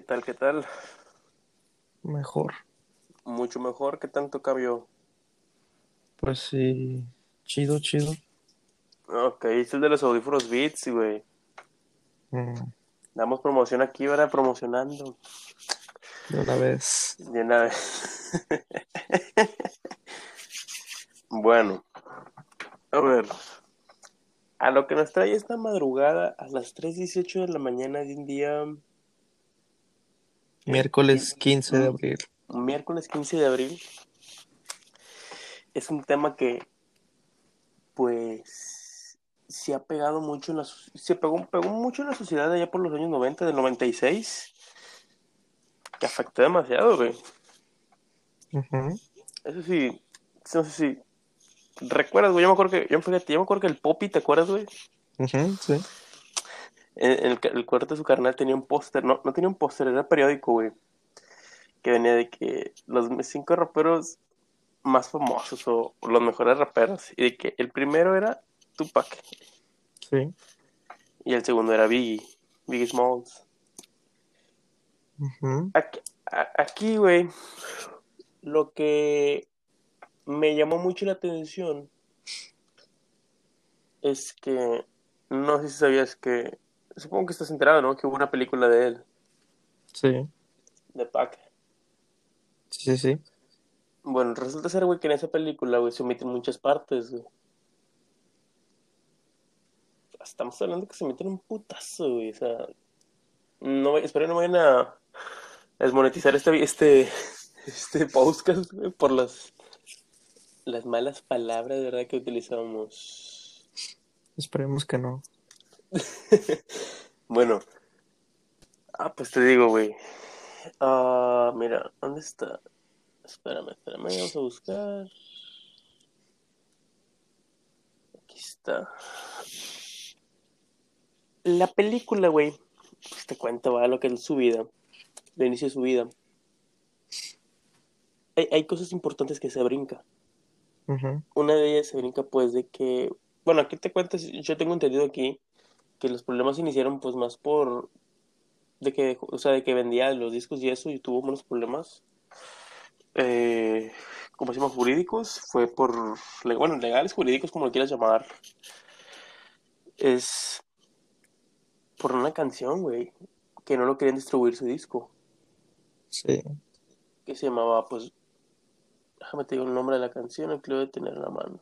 tal? ¿Qué tal? Mejor. Mucho mejor. ¿Qué tanto cambió? Pues sí, chido, chido. Ok, es el de los audífonos Beats, güey. Mm, Damos promoción aquí, ¿verdad? Promocionando. de una vez. De una vez. Bueno, a ver. A lo que nos trae esta madrugada a las 3:18 de la mañana de un día... Miércoles 15 de un abril. un miércoles 15 de abril. Es un tema que, pues... Se ha pegado mucho en la... Se pegó mucho en la sociedad allá por los años 90, del 96. Que afectó demasiado, güey. Ujú, Eso sí, no sé si recuerdas, güey. Yo me acuerdo que el Poppy, ¿te acuerdas, güey? ujú, sí. El cuarto de su carnal tenía un póster, no, no tenía un póster, era periódico, güey, que venía de que los 5 raperos más famosos o los mejores raperos, y de que el primero era Tupac Sí. y el segundo era Biggie Smalls. Ujú. Aquí, güey, lo que me llamó mucho la atención es que, no sé si sabías que, supongo que estás enterado, ¿no? Que hubo una película de él, Sí. de Pac. Sí, sí, sí. Bueno, resulta ser, güey, que en esa película, güey, se omiten muchas partes, güey. Estamos hablando que se meten un putazo, güey. O sea, no, espero no vayan a desmonetizar este podcast, güey, por las malas palabras, de verdad, que utilizamos. Esperemos que no. Bueno, pues te digo, güey. Mira, ¿dónde está? Espérame, vamos a buscar. Aquí está. La película, güey, pues te cuento, va, lo que es su vida, el inicio de su vida. Hay cosas importantes que se brinca. Ujú, Una de ellas se brinca, pues, de que, bueno, aquí te cuento, yo tengo entendido aquí que los problemas iniciaron, pues, más por, de que, o sea, de que vendía los discos y eso y tuvo unos problemas, eh, como se llama, jurídicos, fue por, bueno, legales, jurídicos, como lo quieras llamar, es por una canción, güey, que no lo querían distribuir su disco, sí. que se llamaba, pues, déjame te digo el nombre de la canción, aquí lo voy a tener en la mano.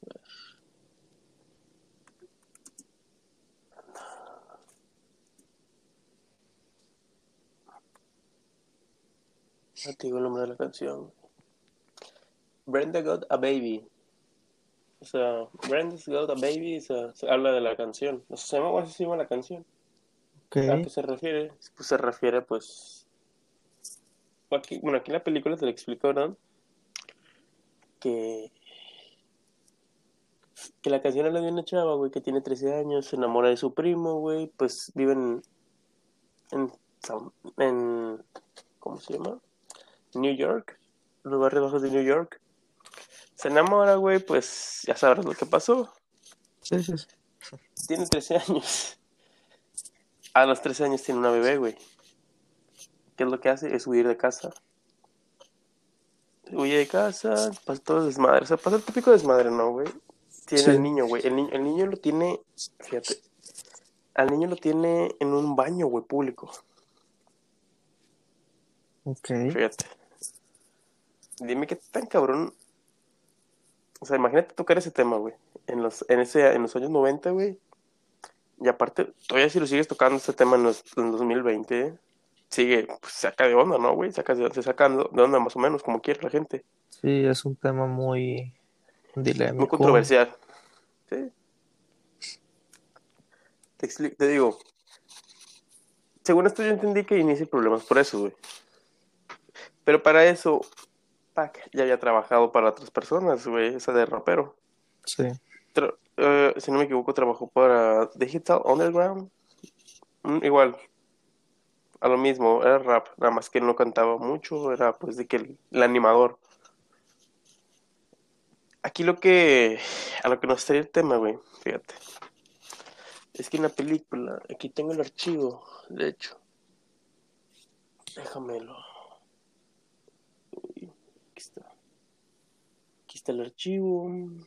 Ya te digo el nombre de la canción. Brenda Got a Baby. O sea, Brenda's Got a Baby, o sea, se habla de la canción. No sé, así se llama la canción. ¿A qué Ok. se refiere? Pues se refiere, pues... Aquí, bueno, aquí en la película te lo explico, ¿verdad? Que, que la canción habla de una chava, güey, que tiene 13 años, se enamora de su primo, güey, pues viven en, en ¿cómo se llama? New York, los barrios bajos de New York. Se enamora, güey, pues ya sabrás lo que pasó. Sí, sí, sí. Tiene 13 años. A los 13 años tiene una bebé, güey. ¿Qué es lo que hace? Es huir de casa. Huye de casa, pasa todo desmadre. O sea, pasa el típico desmadre, ¿no, güey? Tiene al Sí. niño, güey. El niño lo tiene, fíjate, al niño lo tiene en un baño, güey, público. Ok. Fíjate. Dime qué tan cabrón. O sea, imagínate tocar ese tema, güey. En los años 90, güey. Y aparte, todavía si lo sigues tocando ese tema en 2020, sigue, pues saca de onda, ¿no, güey? Se saca de onda más o menos, como quiere la gente. Sí, es un tema muy Muy dilémico. controversial. Sí. Te digo, según esto yo entendí que inicia problemas por eso, güey. Pero para eso, Pac ya había trabajado para otras personas, güey, esa de rapero. Sí. Si no me equivoco, trabajó para Digital Underground. Igual, a lo mismo, era rap, nada más que él no cantaba mucho, era pues de que el animador. Aquí a lo que nos trae el tema, güey, fíjate, es que en la película, aquí tengo el archivo, de hecho, Déjamelo. Uy, aquí está. Aquí está el archivo.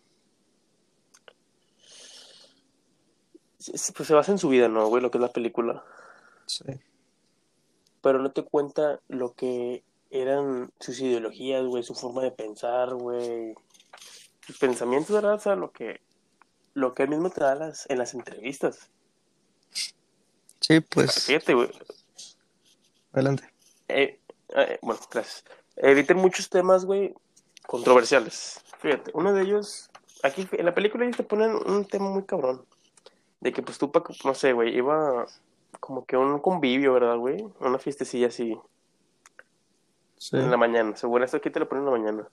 Pues se basa en su vida, ¿no, güey? Lo que es la película. Sí, Pero no te cuenta lo que eran sus ideologías, güey, su forma de pensar, güey. Sus pensamientos, ¿verdad? O sea, lo que él mismo te da en las entrevistas. sí, O sea, pues, fíjate, güey. adelante. Eh, bueno, gracias. Eviten muchos temas, güey, controversiales. Fíjate, uno de ellos, aquí en la película ellos te ponen un tema muy cabrón. De que pues Tupac, no sé, güey, iba como que a un convivio, ¿verdad, güey? Una fiestecilla así, en Sí, la mañana. Según esto aquí te lo ponen en la mañana.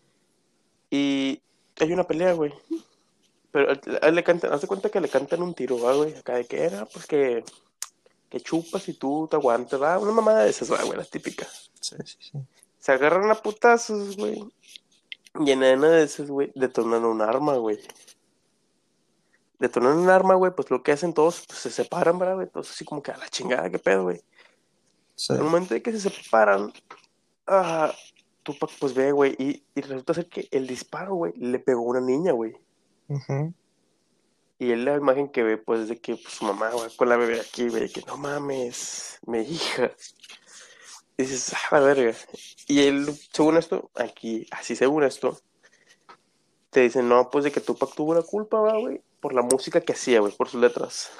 Y hay una pelea, güey. Pero a él le cantan, haz de cuenta que le cantan un tiro, ¿va, güey? Acá de que era, pues que chupas y tú te aguantas, ¿va? Una mamada de esas, ¿va, güey? La típica. sí, sí, sí. Se agarran a putazos, güey. Y en una de esas, güey, detonan un arma, güey. Detonan un arma, güey, pues lo que hacen todos, pues se separan, ¿verdad, güey? Todos así como que a la chingada, qué pedo, güey. Sí. Al momento de que se separan, ah, Tupac pues ve, güey, y resulta ser que el disparo, güey, le pegó a una niña, güey. Ujú. Y él la imagen que ve, pues, de que pues, su mamá, güey, con la bebé aquí, güey, de que no mames, mi hija. Y dices, la verga. Y él, según esto, aquí, así según esto, te dicen, no, pues de que Tupac tuvo la culpa, güey, por la música que hacía, güey, por sus letras.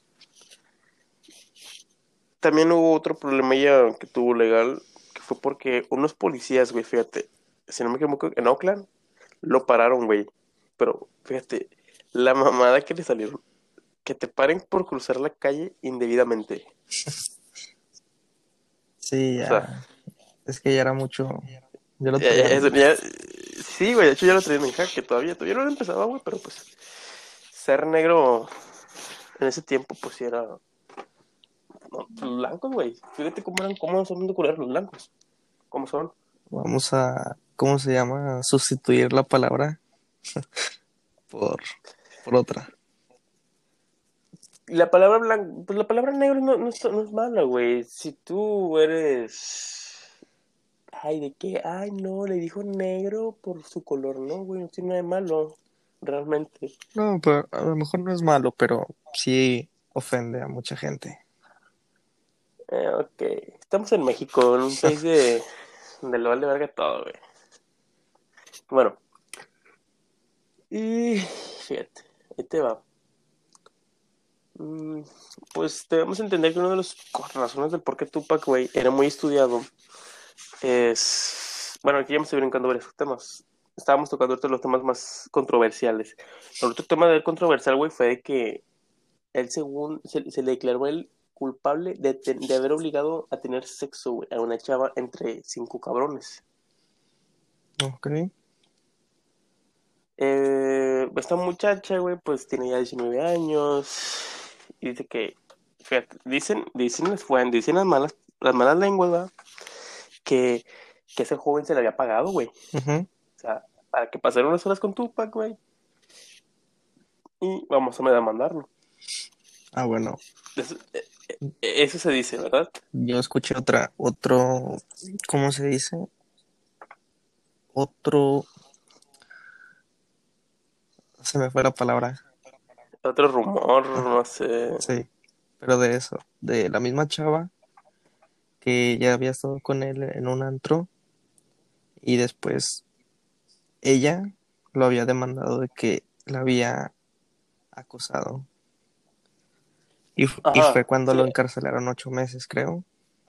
También hubo otro problema ya que tuvo legal, que fue porque unos policías, güey, fíjate, si no me equivoco, en Oakland, lo pararon, güey. Pero, fíjate, la mamada que le salieron, que te paren por cruzar la calle indebidamente. Sí, O sea, ya. Es que ya era mucho. Ya lo traían. sí, güey, de hecho ya lo traían en jaque todavía no lo empezaba, güey, pero pues ser negro en ese tiempo, pues sí era, no, los blancos, güey, fíjate cómo son de culeros los blancos, cómo son. Vamos a, ¿cómo se llama? Sustituir la palabra por, por otra. La palabra blanco, pues la palabra negro no es mala, güey. Si tú eres. Ay, ¿de qué? Ay, no, le dijo negro por su color, no, güey, no tiene nada de malo, realmente. No, pero a lo mejor no es malo, pero sí ofende a mucha gente. Ok, estamos en México, en un país de. Donde le vale verga todo, güey. Bueno, y. Fíjate, ahí te va. Mm, Pues debemos entender que una de las razones del por qué Tupac, güey, era muy estudiado es, bueno, aquí ya me estoy brincando varios temas. Estábamos tocando ahorita los temas más controversiales. El otro tema del controversial, güey, fue de que él, según, se le declaró él culpable de haber obligado a tener sexo, güey, a una chava entre cinco cabrones. Ok. Esta muchacha, güey, pues tiene ya 19 años y dice que, fíjate, dicen las malas lenguas, ¿verdad? Que, que ese joven se le había pagado, güey. Ujú. O sea, para que pasaran unas horas con Tupac, güey. Y vamos a demandarlo. Ah, bueno. Eso, eso se dice, ¿verdad? Yo escuché otro, ¿cómo se dice? Otro, se me fue la palabra. Otro rumor, Ah, no sé. sí, pero de eso, de la misma chava que ya había estado con él en un antro y después ella lo había demandado de que la había acosado. Y fue Ajá, cuando sí, lo encarcelaron 8 meses, creo.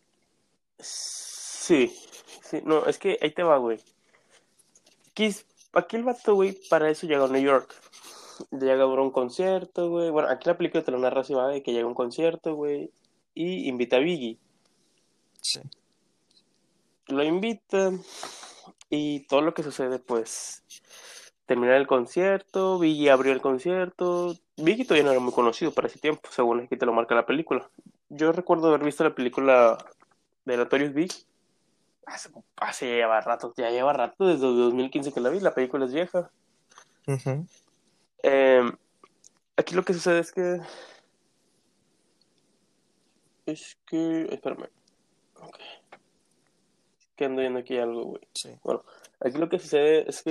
sí, sí, no, es que ahí te va, güey. Aquí, aquí el vato, güey, para eso llega a New York. Llega a un concierto, güey. Bueno, aquí la película te lo narra así, va, de que llega a un concierto, güey, y invita a Biggie. Sí. Lo invita y todo lo que sucede, pues, termina el concierto, Biggie abrió el concierto. Biggie todavía no era muy conocido para ese tiempo, según aquí te lo marca la película. Yo recuerdo haber visto la película de Notorious Big. Lleva rato, ya lleva rato, desde 2015 que la vi, la película es vieja. Ujú. Eh, Aquí lo que sucede es que, espérame, ok. que ando viendo aquí algo, güey. Sí. Bueno, aquí lo que sucede es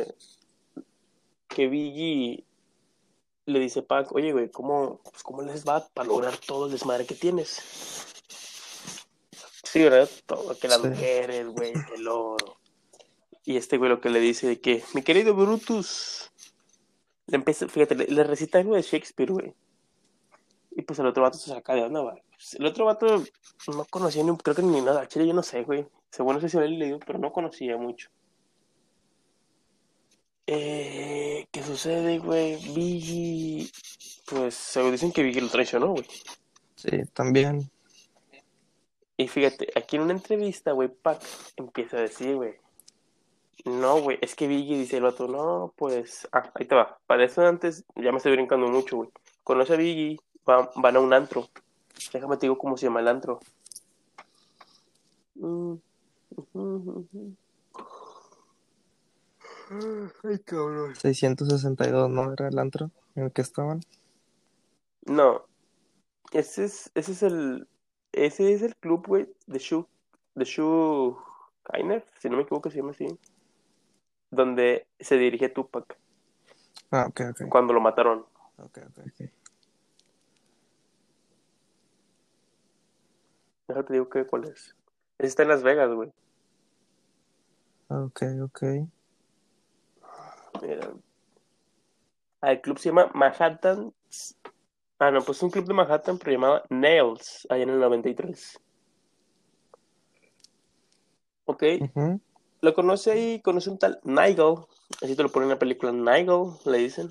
que Biggie le dice a Pac, oye, güey, ¿cómo les va para lograr todo el desmadre que tienes? Sí, ¿verdad? Todo, que las Sí. mujeres, güey, que el oro. Y este güey lo que le dice de que, mi querido Brutus, le empieza, fíjate, le recita algo de Shakespeare, güey. Y pues el otro vato se saca de onda, güey. Pues el otro vato no conocía ni, creo que ni nada. Chile, yo no sé, güey. Según no sé si lo he leído, pero no conocía mucho. ¿Qué sucede, güey? Biggie, pues se dicen que Biggie lo traicionó, güey. Sí, también. Y fíjate, aquí en una entrevista, güey, Pac empieza a decir, güey, no, güey, es que Biggie dice el vato, no, pues, ahí te va. Para eso antes, ya me estoy brincando mucho, güey. Conoce a Biggie, van a un antro. Déjame te digo cómo se llama el antro. Mm, Ay, cabrón. 662, ¿no? Era el antro en el que estaban. No, ese es el club, güey, de Shoe Kainer, si no me equivoco se llama así, donde se dirige Tupac Ah, ok, ok. cuando lo mataron. Ok, ok, ok. Déjate digo que cuál es. Ese está en Las Vegas, güey. Ok, ok. Mira, el club se llama Manhattan. No, pues es un club de Manhattan, pero llamaba Nails, allá en el 93. Ok, Ujú. lo conoce ahí, conoce un tal Nigel. Así te lo ponen en la película Nigel, le dicen.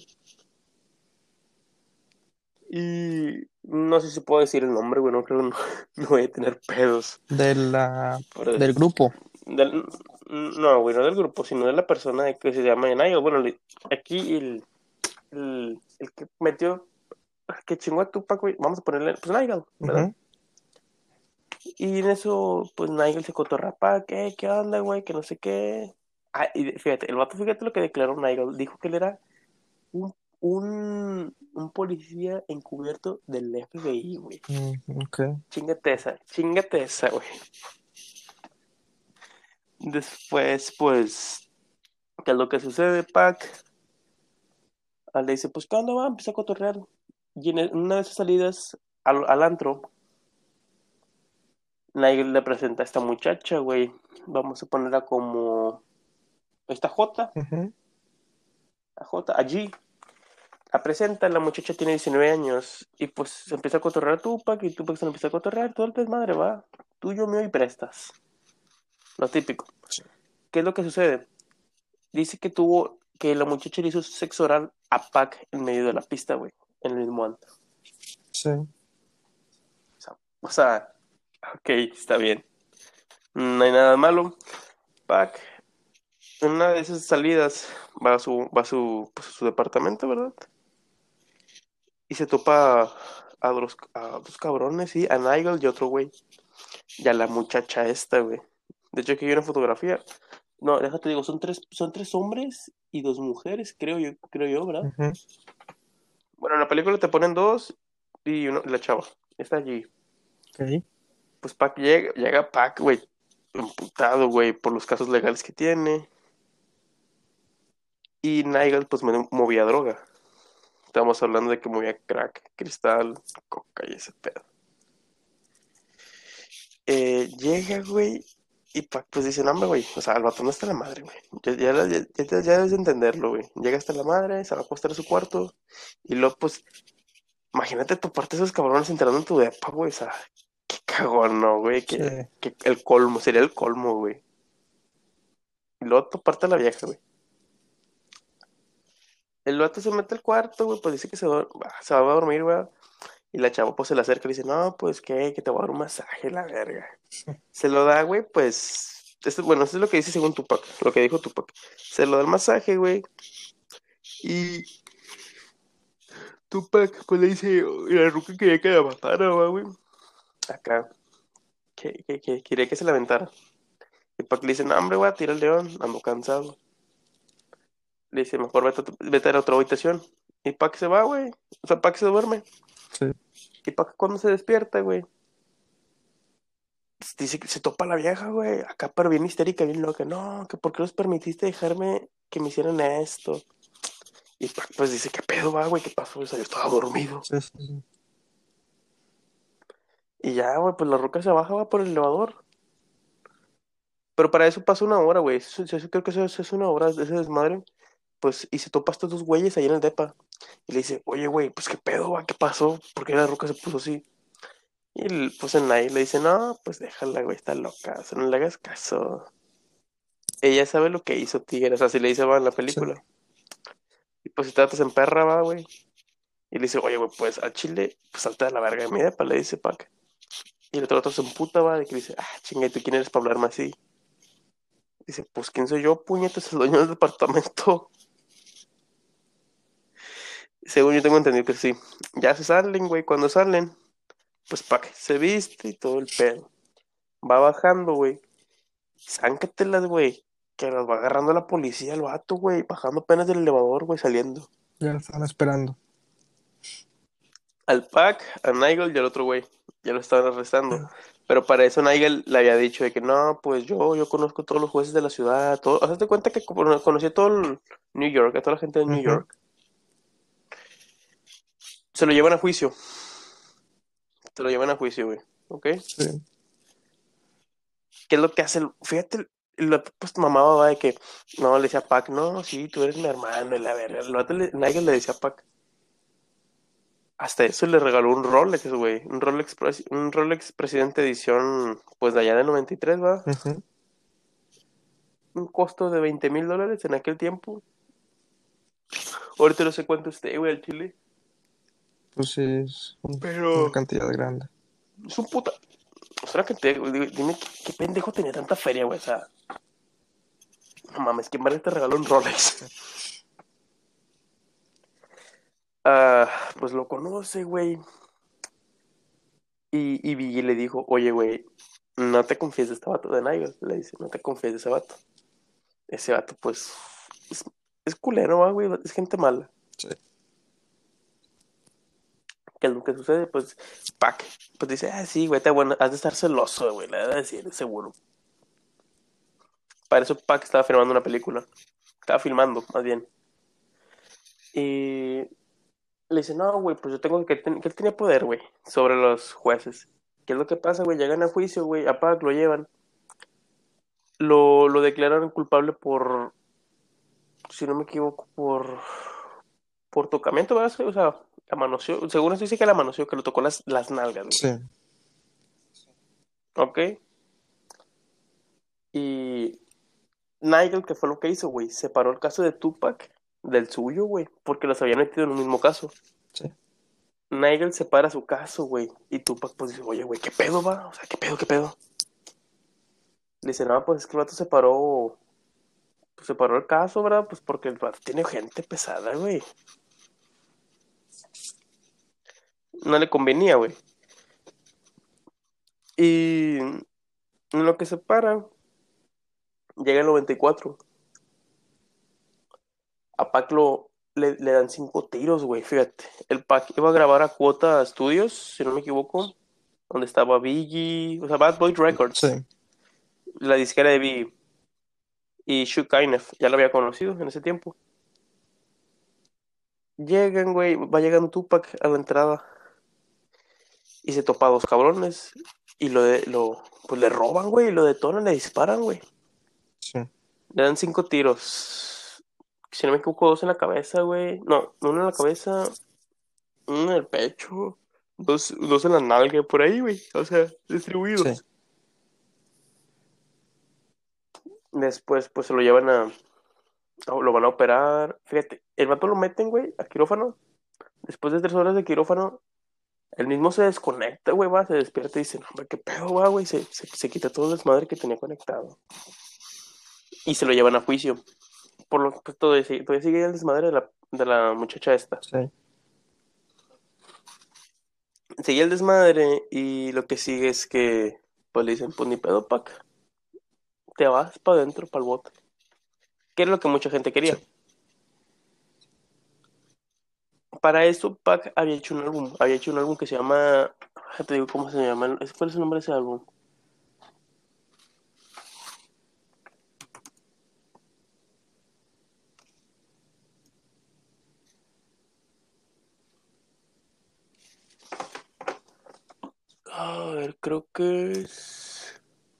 Y no sé si puedo decir el nombre, güey, no creo, no, no voy a tener pedos. De la, Pero del grupo. no, güey, no del grupo, sino de la persona que se llama Nigel. Bueno, aquí el que metió, que chingó a Tupac, güey, vamos a ponerle, pues Nigel, ¿verdad? Ujú. Y en eso, pues Nigel se cotorra, ¿qué onda, güey? Que no sé qué. Y fíjate, el vato, fíjate lo que declaró Nigel. Dijo que él era un policía encubierto del FBI, güey. Ok. Chingate esa, güey. Después, pues, ¿qué es lo que sucede, Pac? Le dice, pues, ¿qué onda, va? Empieza a cotorrear. Y en una de sus salidas al antro, Nigel le presenta a esta muchacha, güey. Vamos a ponerla como esta Ujú. A G. La presenta, la muchacha tiene 19 años y pues se empieza a cotorrear a Tupac y Tupac se le empieza a cotorrear, todo el desmadre va, tuyo, mío y prestas. Lo típico. Sí. ¿Qué es lo que sucede? Dice que la muchacha le hizo sexo oral a Pac en medio de la pista, güey, en el mismo antro. Sí. O sea, ok, está bien. No hay nada malo. Pac, en una de esas salidas, pues, a su departamento, ¿verdad? Y se topa a dos cabrones, sí, a Nigel y otro güey. Y a la muchacha esta, güey. De hecho, aquí hay una fotografía. No, déjate digo, son tres hombres y dos mujeres, creo yo, ¿verdad? Ujú. Bueno, en la película te ponen dos y la chava. Está allí. Ok. Pues Pac llega Pac, güey, emputado, güey, por los casos legales que tiene. Y Nigel, pues, movía droga. Estamos hablando de que movía crack, cristal, coca y ese pedo. Llega, güey, y Pac, pues dice, no, hombre, güey, o sea, el vato no está la madre, güey. Ya debes de entenderlo, güey. Llega hasta la madre, se va a acostar a su cuarto, y luego, pues, imagínate toparte esos cabrones entrando en tu depa, güey, o sea, qué cagón, ¿no, güey? Sí. Que el colmo, sería el colmo, güey. Y luego toparte a la vieja, güey. El vato se mete al cuarto, güey, pues dice que se va a dormir, güey. Y la chava, pues, se le acerca y le dice, no, pues, ¿qué? Que te voy a dar un masaje, la verga. Se lo da, güey, pues. Bueno, eso es lo que dice según Tupac, lo que dijo Tupac. Se lo da el masaje, güey. Y Tupac, pues le dice, y la ruca quería que la matara, güey. Acá, que quería que se la aventara. Y Pac le dice, no, hombre, güey, tira el león, ando cansado. Le dice, mejor vete a la otra habitación. Y Pac se va, güey. O sea, Pac se duerme. Sí. Y Pac cuando se despierta, güey, dice que se topa la vieja, güey, acá pero bien histérica, bien loca, no, que por qué los permitiste dejarme que me hicieran esto. Y pues dice, ¿qué pedo va, güey? ¿Qué pasó? O sea, yo estaba dormido. Sí, sí, sí. Y ya, güey, pues la ruca se baja, va por el elevador. Pero para eso pasa una hora, güey. Creo que eso es una hora de ese desmadre. Pues, y se topa a estos dos güeyes ahí en el depa. Y le dice, oye, güey, pues qué pedo, va, ¿qué pasó? ¿Por qué la ruca se puso así? Y pues en ahí le dice, no, pues déjala, güey, está loca, o sea, no le hagas caso. Ella sabe lo que hizo Tigres, así le dice, va, en la Sí, película. Y pues si tratas en perra, va, güey. Y le dice, oye, güey, pues al chile, pues salta de la verga de mi depa, le dice Pac. Y el otro se emputa, va, de que dice, ah, chinga, ¿y tú quién eres para hablarme así? Dice, pues ¿quién soy yo, puñetas, el dueño del departamento? Según yo tengo entendido que sí. Ya se salen, güey, cuando salen, pues Pac se viste y todo el pedo. Va bajando, güey. Sáncatelas, güey. Que las va agarrando la policía, el vato, güey. Bajando apenas del elevador, güey, saliendo. ya lo estaban esperando. Al Pac, a Nigel y al otro güey. Ya lo estaban arrestando. Ya. Pero para eso Nigel le había dicho de que no, pues yo conozco a todos los jueces de la ciudad. Todo, hazte cuenta que conocía a todo el New York, a toda la gente de New Ujú, York. Se lo llevan a juicio. Se lo llevan a juicio, güey. ¿Ok? sí, ¿Qué es lo que hace? Fíjate, pues mamá va de que no, le decía a Pac, no, sí, tú eres mi hermano, y la verga. Nigel le decía a Pac. Hasta eso le regaló un Rolex, güey. Un Rolex Presidente Edición, pues de allá del 93, va. ujú. Un costo de $20,000 en aquel tiempo. Ahorita no sé cuánto esté, güey, al chile. Pues sí, es una Pero cantidad grande. es un puta. O sea, que te, dime qué pendejo tenía tanta feria, güey. O sea, no mames, ¿quién más te regaló un Rolex? Ah, pues lo conoce, güey. Y Biggie le dijo, oye, güey, no te confíes de este vato de Nigel. Le dice, no te confíes de ese vato. Ese vato, pues, es, es culero, güey. Es gente mala. Sí, ¿Qué es lo que sucede? Pues, Pac, pues dice, ah, sí, güey, está bueno, has de estar celoso, güey, le voy a decir, seguro. Para eso Pac estaba filmando una película. Estaba filmando, más bien. Y le dice, no, güey, pues yo tengo que él tenía poder, güey, sobre los jueces. ¿Qué es lo que pasa, güey? Llegan a juicio, güey, a Pac lo llevan. Lo declararon culpable por, si no me equivoco, por tocamiento, ¿verdad? O sea, la manoseó, según esto dice que la manoseó, que lo tocó las nalgas, güey. sí, ¿Ok? Y Nigel, ¿qué fue lo que hizo, güey? Separó el caso de Tupac del suyo, güey, porque los habían metido en un mismo caso. sí. Nigel separa su caso, güey, y Tupac pues dice, oye, güey, ¿qué pedo va? O sea, ¿qué pedo, qué pedo? Le dice, no, pues es que el vato separó el caso, ¿verdad? Pues porque el vato tiene gente pesada, güey. No le convenía, güey. Y en lo que separa, llega el 94. A Pac le dan 5 tiros, güey, fíjate. El Pac iba a grabar a Cuota Studios, si no me equivoco, donde estaba Biggie, o sea, Bad Boy Sí, Records, la disquera de Biggie. Y Shook Knife, ya lo había conocido en ese tiempo. Llegan, güey, va llegando Tupac a la entrada y se topa a dos cabrones y pues le roban, güey, lo detonan, le disparan, güey. sí. Le dan 5 tiros. Si no me equivoco, dos en la cabeza, güey. No, uno en la cabeza, uno en el pecho, dos en la nalga, por ahí, güey. O sea, Sí. distribuidos. Después, pues se lo llevan lo van a operar. Fíjate, el vato lo meten, güey, a quirófano. Después de 3 horas de quirófano, el mismo se desconecta, güey, va, se despierta y dice, no, hombre, qué pedo, va, güey. Se quita todo el desmadre que tenía conectado. Y se lo llevan a juicio. Por lo que pues, todavía sigue el desmadre de la muchacha esta. Sí, Sigue el desmadre y lo que sigue es que, pues le dicen, pues ni pedo, Pac. Te vas para adentro, para el bote. Que es lo que mucha gente sí. quería. Para eso, Pac había hecho un álbum. Había hecho un álbum que se llama. Ya te digo cómo se llama. ¿Cuál es el nombre de ese álbum? A ver, creo que es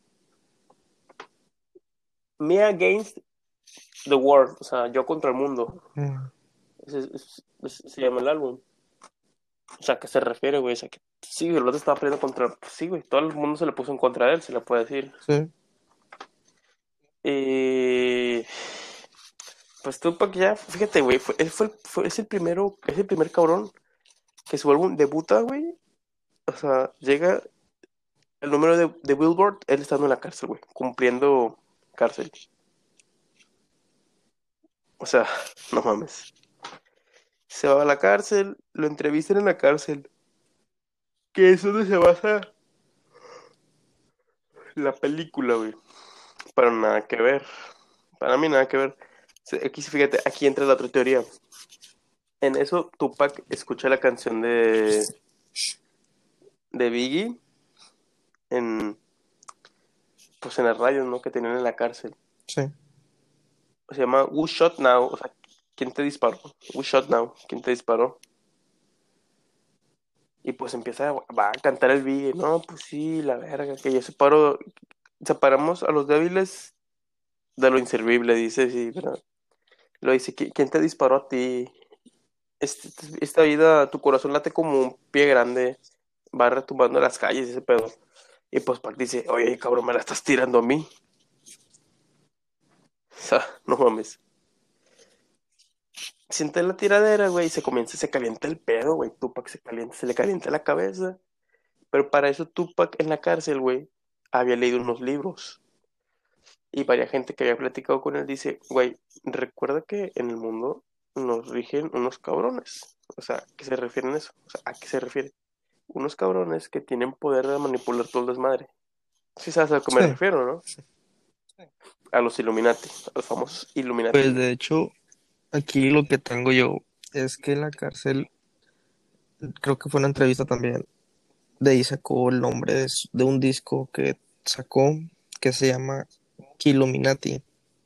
Me Against the World, o sea, yo contra el mundo. Mm, Se llama el álbum. O sea, ¿a qué se refiere, güey? O sea, que sí, el otro estaba peleando contra. Pues sí, güey, todo el mundo se le puso en contra de él, se le puede decir. sí, Y. Pues Tupac ya, fíjate, güey, es el primero, es el primer cabrón que su álbum debuta, güey. O sea, llega el número de Billboard, él estando en la cárcel, güey, cumpliendo cárcel. O sea, no mames. Se va a la cárcel, lo entrevistan en la cárcel, que es donde se basa la película, güey. Pero nada que ver. Para mí nada que ver. Aquí, fíjate, aquí entra la otra teoría. En eso, Tupac escucha la canción de Biggie en, pues en las radios, ¿no? Que tenían en la cárcel. sí. Se llama Who Shot Now, o sea, ¿quién te disparó? Who Shot Now, ¿quién te disparó? Y pues empieza, va a cantar el Biggie, no, pues sí, la verga, que yo separamos a los débiles de lo inservible, dice, sí, ¿verdad? Lo dice, ¿quién te disparó a ti? Esta vida, tu corazón late como un pie grande, va retumbando en las calles, ese pedo. Y pues Pac dice, oye, cabrón, me la estás tirando a mí. O sea, no mames. Siente la tiradera, güey, y se calienta el pedo, güey. Tupac se calienta, se le calienta la cabeza. Pero para eso Tupac en la cárcel, güey, había leído unos libros. Y varias gente que había platicado con él dice, güey, recuerda que en el mundo nos rigen unos cabrones. O sea, ¿qué se refieren a eso? O sea, ¿a qué se refiere? Unos cabrones que tienen poder de manipular todo el desmadre. Sí sabes a lo que me Sí, refiero, ¿no? A los Illuminati, a los famosos Illuminati, pues güey. de hecho, aquí lo que tengo yo es que en la cárcel, creo que fue una entrevista también, de ahí sacó el nombre de un disco que sacó que se llama Killuminati.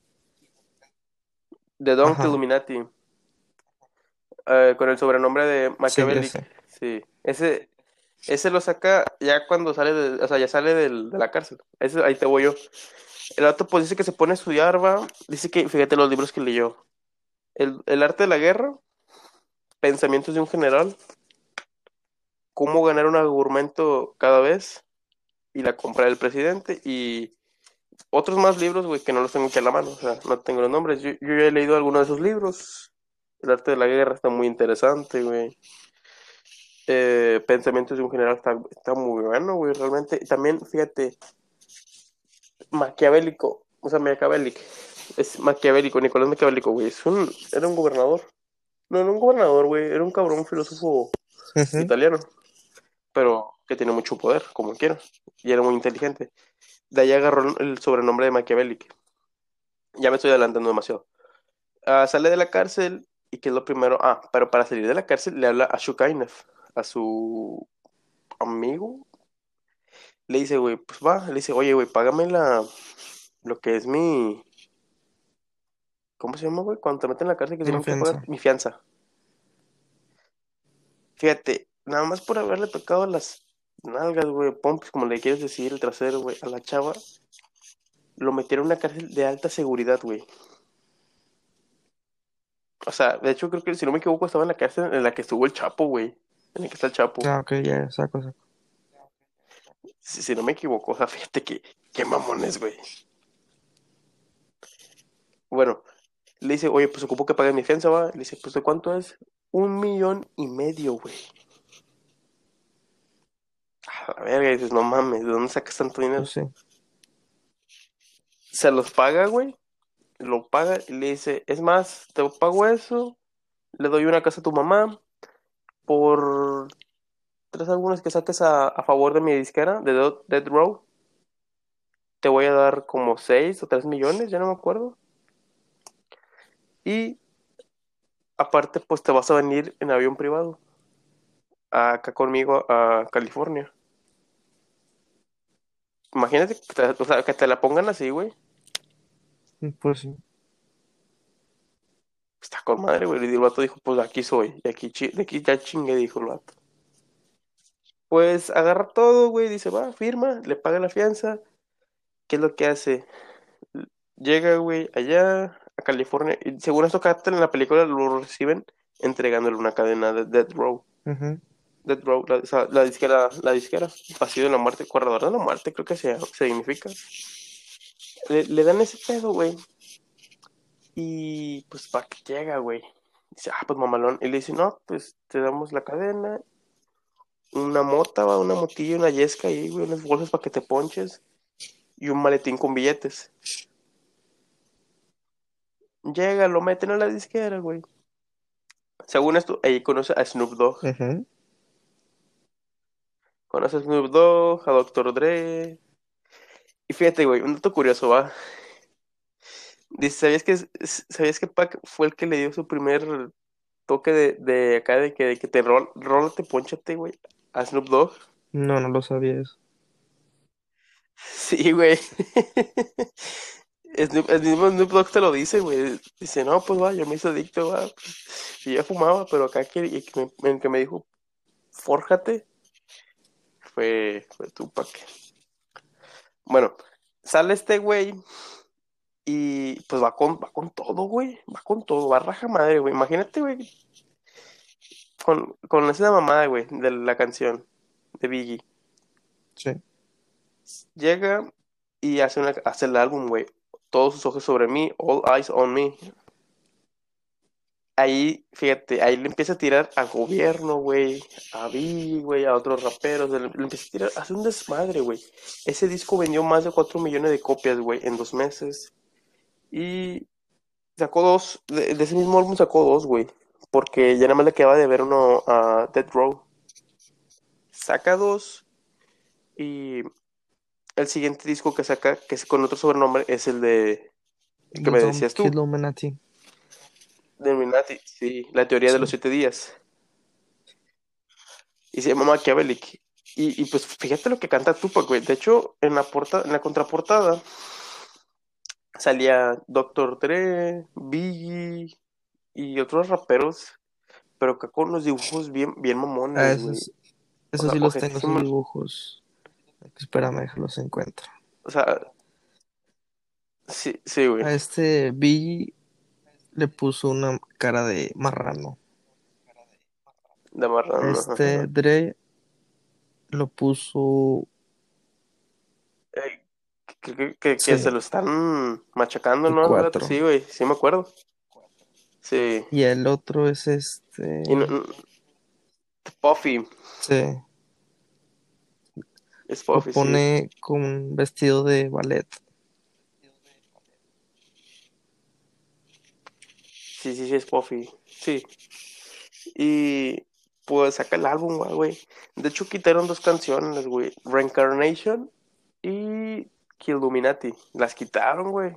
The Don Ajá, Illuminati, con el sobrenombre de sí, Machiavelli. ese. Sí, ese lo saca ya cuando sale o sea, ya sale de la cárcel. Ese, ahí te voy yo. El otro pues dice que se pone a estudiar, va. Dice que, fíjate los libros que leyó. El arte de la guerra, pensamientos de un general, cómo ganar un argumento cada vez y la compra del presidente y otros más libros, güey, que no los tengo aquí a la mano, o sea, no tengo los nombres. Yo ya he leído algunos de esos libros. El arte de la guerra está muy interesante, güey. Pensamientos de un general está muy bueno, güey, realmente. También, fíjate, maquiavélico, o sea, maquiavélico. Es maquiavélico, Nicolás Maquiavélico, güey. Era un gobernador. No, era un gobernador, güey. Era un cabrón filósofo Ujú. italiano, pero que tiene mucho poder, como quiera. Y era muy inteligente. De ahí agarró el sobrenombre de Machiavelli. Ya me estoy adelantando demasiado. Sale de la cárcel y que es lo primero. Pero para salir de la cárcel le habla a Shukainov, a su amigo. Le dice, güey, pues va. Le dice, oye, güey, págame lo que es mi. ¿Cómo se llama, güey? Cuando te meten en la cárcel que La tienen que pagar fianza. mi fianza. Fíjate, nada más por haberle tocado las nalgas, güey, pompis, como le quieres decir, el trasero, güey, a la chava, lo metieron en una cárcel de alta seguridad, güey. O sea, de hecho creo que si no me equivoco estaba en la cárcel en la que estuvo el Chapo, güey. En la que está el Chapo. Ah, ok, ya, saco, saco. Si no me equivoco, o sea, fíjate que, qué mamones, güey. Bueno, le dice, oye, pues ocupo que pague mi fianza, va. Le dice, pues ¿de cuánto es? 1,5 millones, güey. A la verga, y dices, no mames, ¿de dónde sacas tanto dinero? Pues sí. Se los paga, güey. Lo paga y le dice, es más, te pago eso, le doy una casa a tu mamá por tres álbumes que saques a favor de mi disquera, de Dead Row. Te voy a dar como 6 o 3 millones, ya no me acuerdo. Y aparte, pues te vas a venir en avión privado acá conmigo a California. Imagínate o sea, que te la pongan así, güey. Pues sí. Está con madre, güey. Y el vato dijo, pues aquí soy. Y aquí, de aquí ya chingue, dijo el vato. Pues agarra todo, güey, dice, va, firma, le paga la fianza. ¿Qué es lo que hace? Llega, güey, allá a California. Y según esto, captan en la película, lo reciben entregándole una cadena de Death Row. Ujú, Death Row, o sea, la disquera, Pasivo de la muerte, corredor de la muerte, creo que se significa. Le dan ese pedo, güey. Y pues para que llega, güey. Dice, ah, pues mamalón. Y le dice, no, pues te damos la cadena, una mota, va, una motilla, una yesca ahí, güey, unas bolsas para que te ponches y un maletín con billetes. Llega, lo meten a la disquera, güey. Según esto, ahí conoce a Snoop Dogg. ujú. Conoce a Snoop Dogg, a Dr. Dre. Y fíjate, güey, un dato curioso, va. Dice, ¿sabías que Pac fue el que le dio su primer toque de acá de que te rólate, ponchate, güey, a Snoop Dogg? No, no lo sabía eso. Sí, güey. El mismo Snoop Dogg te lo dice, güey. Dice, no, pues va, yo me hice adicto, va. Y ya fumaba, pero acá el que me dijo, fórjate, fue Tupac. Bueno, sale este güey y pues va con todo, güey. Va con todo, va raja madre, güey. Imagínate, güey, con esa mamada, güey, de la canción de Biggie. Sí. Llega y hace el álbum, güey. Todos sus ojos sobre mí, all eyes on me. Ahí, fíjate, ahí le empieza a tirar a gobierno, güey, a Biggie, güey, a otros raperos, le empieza a tirar, hace un desmadre, güey. Ese disco vendió más de 4 millones de copias, güey, en 2 meses. Y sacó dos, de ese mismo álbum sacó dos, güey, porque ya nada más le quedaba de ver uno a Death Row. Saca dos y el siguiente disco que saca, que es con otro sobrenombre, es el que The me Dom decías tú, Illuminati. de Illuminati, sí, la teoría de los Sí. 7 días. Y se llama Machiavelli. Y pues fíjate lo que canta Tupac, güey. De hecho, en la contraportada salía Dr. Dre, Biggie y otros raperos, pero que con los dibujos bien, bien Ah, mamones, güey. O esos sea, sí los tengo, esos ojetísimos. dibujos. Espérame, los encuentro. O sea, sí, sí, güey. A este B le puso una cara de marrano. De A marrano, este ajá. Dre lo puso. Eh, que Sí, se lo están machacando, el ¿no? Al vato, 4. sí, güey. Sí, me acuerdo. Sí. Y el otro es Y este. Puffy. Sí, Es lo Puffy, sí. pone con un vestido de ballet. Sí, sí, sí, es Puffy. Sí. Y pues saca el álbum, güey. De hecho, quitaron dos canciones, güey. Reincarnation y Illuminati. Las quitaron, güey.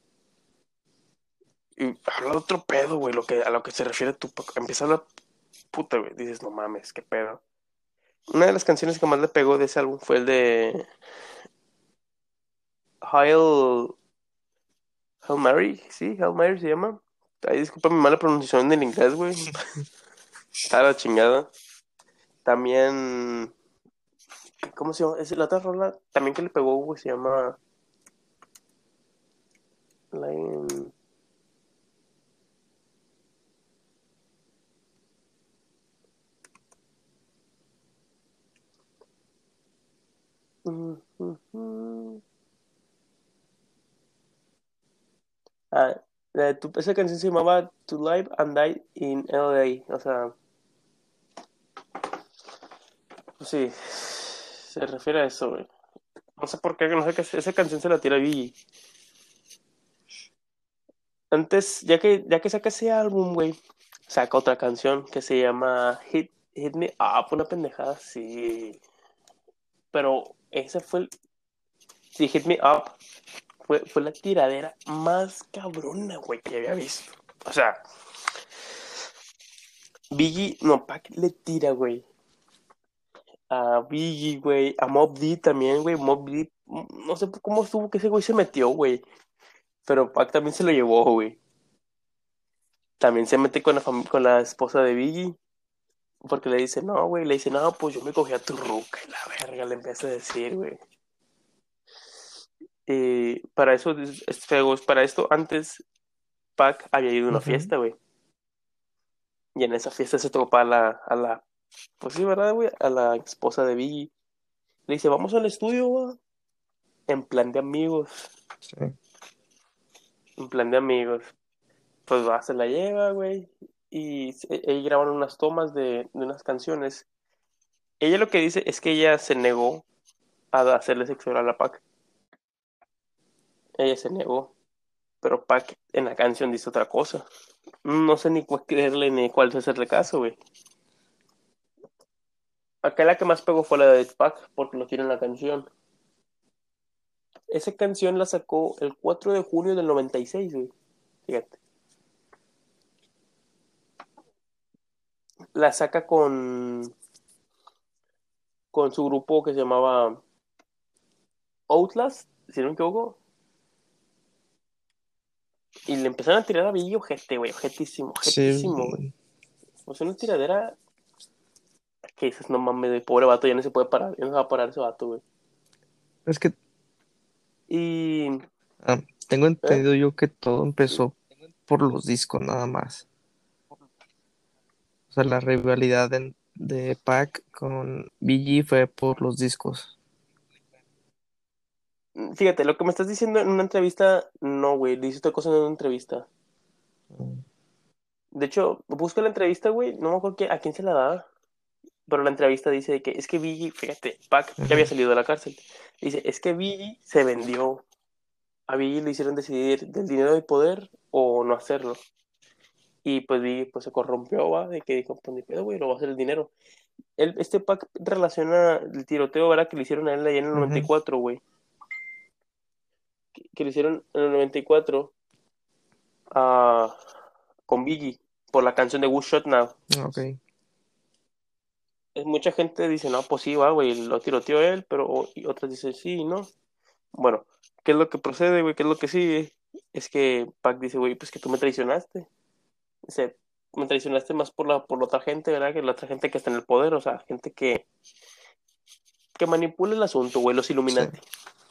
Y habla de otro pedo, güey. A lo que se refiere Tupac. Empieza a hablar puta, güey. Dices, no mames, qué pedo. Una de las canciones que más le pegó de ese álbum fue el de Hail, Hail Mary. Sí, Hail Mary se llama. Ay, disculpa mi mala pronunciación del inglés, güey. Está la chingada. También, ¿cómo se llama? Es la otra rola también que le pegó, güey, se llama Lion. Ah, esa canción se llamaba To Live and Die in LA. O sea, pues sí, se refiere a eso, güey. No sé por qué, no sé qué, esa canción se la tira a Biggie. Antes, ya que saca ese álbum, güey, saca otra canción que se llama Hit Me Up, una pendejada, sí. Pero ese fue sí, Hit Me Up fue la tiradera más cabrona, güey, que había visto. O sea, Biggie, no, Pac le tira, güey. A Biggie, güey. A Mobb Deep también, güey. Mobb Deep, no sé cómo estuvo que ese güey se metió, güey. Pero Pac también se lo llevó, güey. También se mete con la esposa de Biggie. Porque le dice, no, güey, le dice, no, pues yo me cogí a tu ruca, y la verga, le empieza a decir, güey. Para eso, para esto, antes, Pac había ido a una Ujú. fiesta, güey. Y en esa fiesta se topa pues sí, ¿verdad, güey? A la esposa de Biggie. Le dice, vamos al estudio, güey. En plan de amigos. Sí, En plan de amigos. Pues va, se la lleva, güey. Y ellos graban unas tomas de unas canciones. Ella lo que dice es que ella se negó a hacerle sexo oral a Pac. Ella se negó. Pero Pac en la canción dice otra cosa. No sé ni cuál creerle ni cuál hacerle caso, güey. Acá la que más pegó fue la de Pac, porque lo tiene en la canción. Esa canción la sacó el 4 de junio del 96, güey. Fíjate. La saca con su grupo que se llamaba Outlast, si no me equivoco. Y le empezaron a tirar a Billy ojete, güey. Ojetísimo, ojetísimo, güey. sí, O sea, una tiradera que dices, no mames, de pobre vato, ya no se puede parar. Ya no se va a parar ese vato, güey. es que Y... tengo ¿Eh? entendido yo que todo empezó por los discos nada más. O sea, la rivalidad de Pac con BG fue por los discos. Fíjate, lo que me estás diciendo en una entrevista, no, güey. Le hice otra cosa en una entrevista. Mm. De hecho, busca la entrevista, güey. No me acuerdo a quién se la da. Pero la entrevista dice que es que Biggie, fíjate, Pac ya había Ujú. salido de la cárcel. Dice, es que Biggie se vendió. A Biggie le hicieron decidir del dinero del poder o no hacerlo. Y pues Biggie pues, se corrompió, ¿va? De que dijo, pues ni pedo, güey, lo va a hacer el dinero. Este Pac relaciona el tiroteo, ¿verdad? Que le hicieron a él allá en el Ujú. 94, güey. Que le hicieron en el 94 a, con Biggie por la canción de Who Shot Now. Ok. Mucha gente dice, no, pues sí, va, güey, lo tiroteó él, pero y otras dicen, sí, no. Bueno, ¿qué es lo que procede, güey? ¿Qué es lo que sigue? Es que Pac dice, güey, pues que tú me traicionaste. Dice, me traicionaste más por la otra gente, ¿verdad? Que la otra gente que está en el poder, o sea, gente que manipula el asunto, güey, los Sí. Illuminati.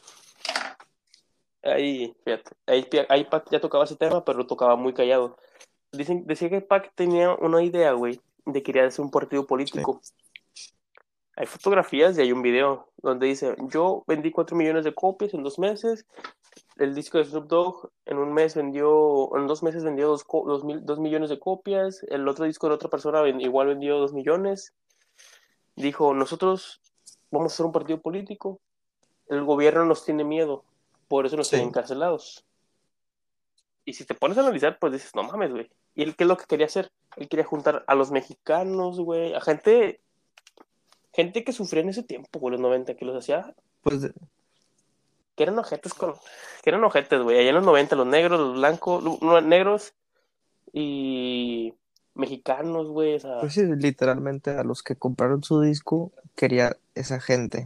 Ahí, fíjate, ahí Pac ya tocaba ese tema, pero lo tocaba muy callado. Decía que Pac tenía una idea, güey, de querer hacer un partido Sí. político. Hay fotografías y hay un video donde dice, yo vendí 4 millones de copias en 2 meses. El disco de Snoop Dogg en 2 meses vendió 2 millones de copias. El otro disco de otra persona igual vendió 2 millones. Dijo, nosotros vamos a hacer un partido político. El gobierno nos tiene miedo. Por eso nos tienen Sí. encarcelados. Y si te pones a analizar, pues dices, no mames, güey. ¿Y él qué es lo que quería hacer? Él quería juntar a los mexicanos, güey. A gente que sufría en ese tiempo, güey, los 90 que los hacía Pues que eran ojetes que eran ojetes, güey. Allá en los 90 los negros, los blancos, negros y mexicanos, güey. O pues sea, sí, literalmente a los que compraron su disco quería esa gente.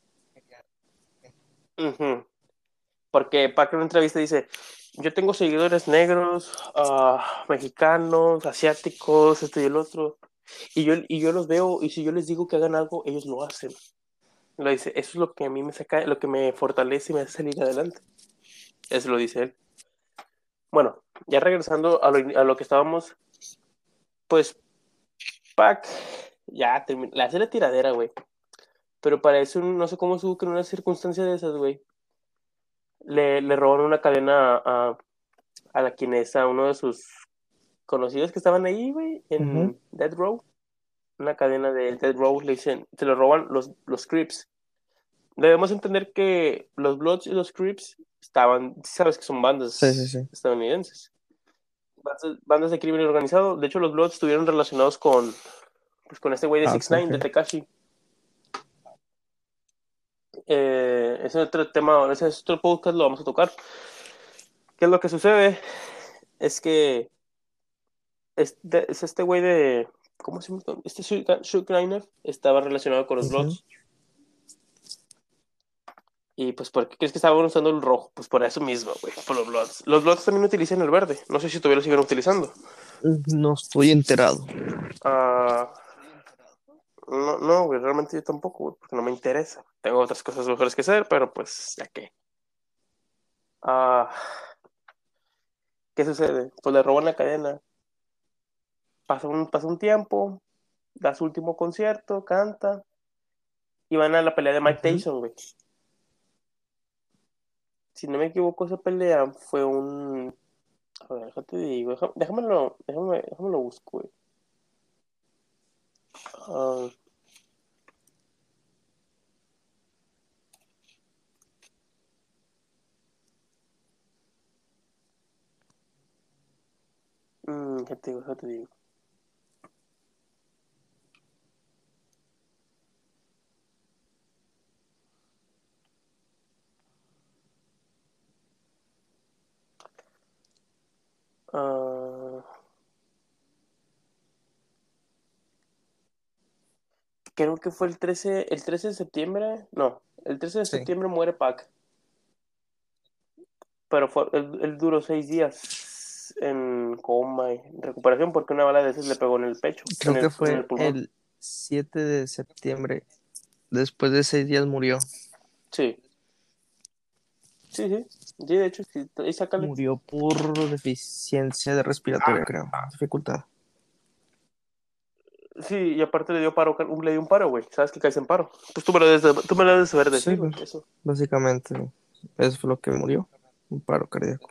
ujú. Porque Pac en una entrevista dice, yo tengo seguidores negros, mexicanos, asiáticos, esto y el otro. Y yo los veo y si yo les digo que hagan algo, ellos lo hacen. Lo dice, eso es lo que a mí me saca, lo que me fortalece y me hace salir adelante. Eso lo dice él. Bueno, ya regresando a lo que estábamos, pues Pac, ya, le hace la tiradera, güey. Pero para eso no sé cómo supo que en una circunstancia de esas, güey, le roban una cadena a la quien es a uno de sus conocidos que estaban ahí, güey, Ujú. en Death Row. Una cadena de Death Row, le dicen, se lo roban los Crips. Debemos entender que los Bloods y los Crips sabes que son Sí, sí, bandas sí. estadounidenses. Bandas de crimen organizado. De hecho, los Bloods estuvieron relacionados con este güey de Ah, Six ok, Nine de ok. Tekashi. Ese es otro tema, ese es otro podcast, lo vamos a tocar. ¿Qué es lo que sucede? Es que es este güey de. ¿Cómo se llama? Este Shook Knight estaba relacionado con los Ujú. Bloods. Y pues, ¿por qué crees que estaban usando el rojo? Pues por eso mismo, güey, por los Bloods. Los Bloods también utilizan el verde. No sé si todavía lo siguen utilizando. No estoy enterado. Ah, No, no, güey, realmente yo tampoco, güey, porque no me interesa. Tengo otras cosas mejores que hacer, pero pues, ya que. Ah, ¿qué sucede? Pues le roban la cadena. Pasa un tiempo, da su último concierto, canta, y van a la pelea de Mike Ujú. Tyson, güey. Si no me equivoco, esa pelea fue un. A ver, déjate digo, déjamelo busco, güey. Ah, déjate digo. Ah, creo que fue el trece de septiembre. No, el 13 de Sí, septiembre muere Pac. Pero él duró 6 días en coma y recuperación porque una bala de esas le pegó en el pecho, en creo que el fue pulmón. el 7 de septiembre. Después de 6 días murió. Sí, sí, sí. Sí, de hecho, sí, ahí sácale. Murió por deficiencia de respiratoria, creo. Dificultad. Sí, y aparte le dio paro, le dio un paro, güey. ¿Sabes que caes en paro? Pues tú me lo debes saber Sí, decir, güey, pues, eso. básicamente eso fue lo que murió. Un paro cardíaco.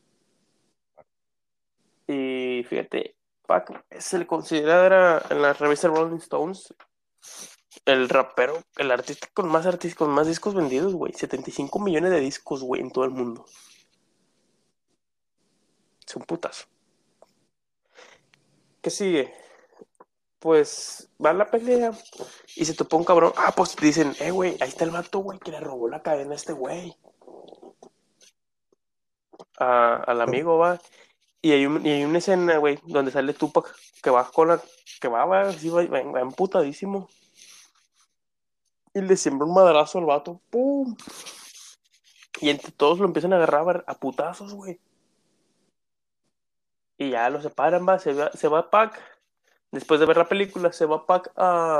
Y fíjate, Pac se le considera en la revista Rolling Stones el rapero, el artista con más discos vendidos, güey. 75 millones de discos, güey, en todo el mundo. Son putas. ¿Qué sigue? Pues va a la pelea y se topa un cabrón. Ah, pues dicen, güey, ahí está el vato, güey, que le robó la cadena a este güey. Al ¿No? amigo, va. Y hay una escena, güey, donde sale Tupac que va con la. Que va, así, va emputadísimo. Y le siembra un madrazo al vato. ¡Pum! Y entre todos lo empiezan a agarrar a putazos, güey. Y ya lo separan, va. Se va Pac. Después de ver la película, se va Pac